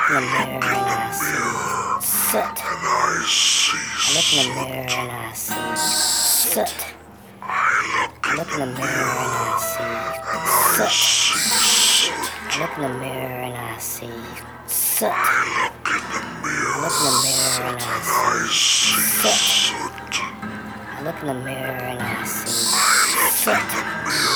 in the mirror and I see soot. I look in the mirror and I see soot. I look in the mirror and I see soot. I look in the mirror and I see soot. I look in the mirror and I see soot. I look in the mirror and I see soot.